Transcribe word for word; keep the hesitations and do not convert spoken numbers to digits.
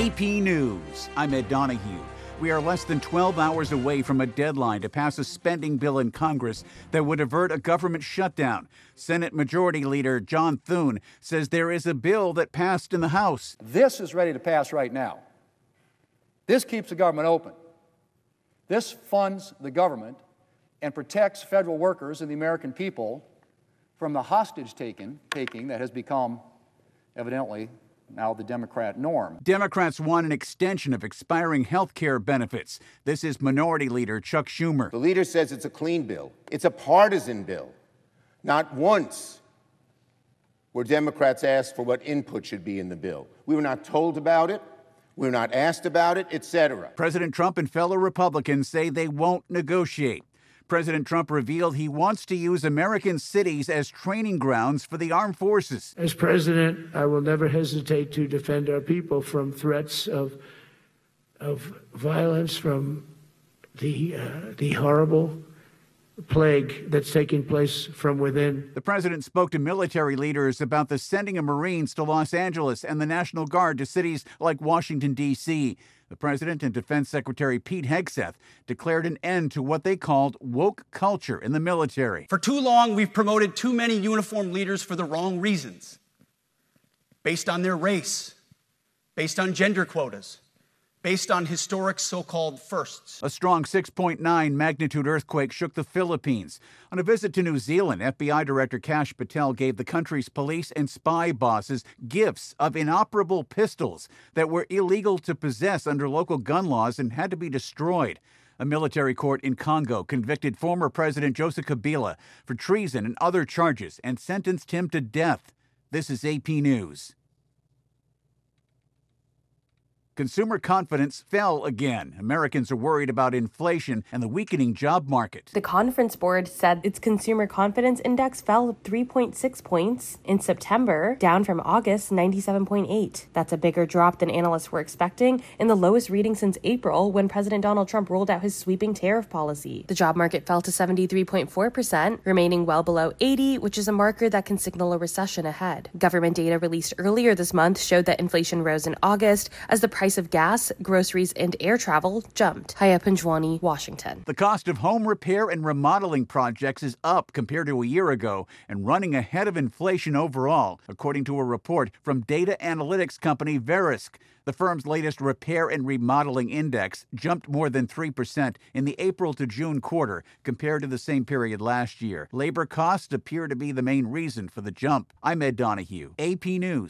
A P News, I'm Ed Donahue. We are less than twelve hours away from a deadline to pass a spending bill in Congress that would avert a government shutdown. Senate Majority Leader John Thune says there is a bill that passed in the House. This is ready to pass right now. This keeps the government open. This funds the government and protects federal workers and the American people from the hostage taking, taking that has become, evidently, now the Democrat norm. Democrats want an extension of expiring health care benefits. This is Minority Leader Chuck Schumer. The leader says it's a clean bill. It's a partisan bill. Not once were Democrats asked for what input should be in the bill. We were not told about it. We were not asked about it, et cetera. President Trump and fellow Republicans say they won't negotiate. President Trump revealed he wants to use American cities as training grounds for the armed forces. As president, I will never hesitate to defend our people from threats of of violence, from the uh, the horrible plague that's taking place from within. The president spoke to military leaders about the sending of Marines to Los Angeles and the National Guard to cities like Washington, D C The president and Defense Secretary Pete Hegseth declared an end to what they called woke culture in the military. For too long, we've promoted too many uniformed leaders for the wrong reasons, based on their race, based on gender quotas, based on historic so-called firsts. A strong six point nine magnitude earthquake shook the Philippines. On a visit to New Zealand, F B I Director Kash Patel gave the country's police and spy bosses gifts of inoperable pistols that were illegal to possess under local gun laws and had to be destroyed. A military court in Congo convicted former President Joseph Kabila for treason and other charges and sentenced him to death. This is A P News. Consumer confidence fell again. Americans are worried about inflation and the weakening job market. The Conference Board said its consumer confidence index fell three point six points in September, down from August's ninety-seven point eight. That's a bigger drop than analysts were expecting, and the lowest reading since April when President Donald Trump rolled out his sweeping tariff policy. The job market fell to seventy-three point four percent, remaining well below eighty, which is a marker that can signal a recession ahead. Government data released earlier this month showed that inflation rose in August as the price of gas, groceries, and air travel jumped. Haya Panjwani, Washington. The cost of home repair and remodeling projects is up compared to a year ago and running ahead of inflation overall, according to a report from data analytics company Verisk. The firm's latest repair and remodeling index jumped more than three percent in the April to June quarter compared to the same period last year. Labor costs appear to be the main reason for the jump. I'm Ed Donahue, A P News.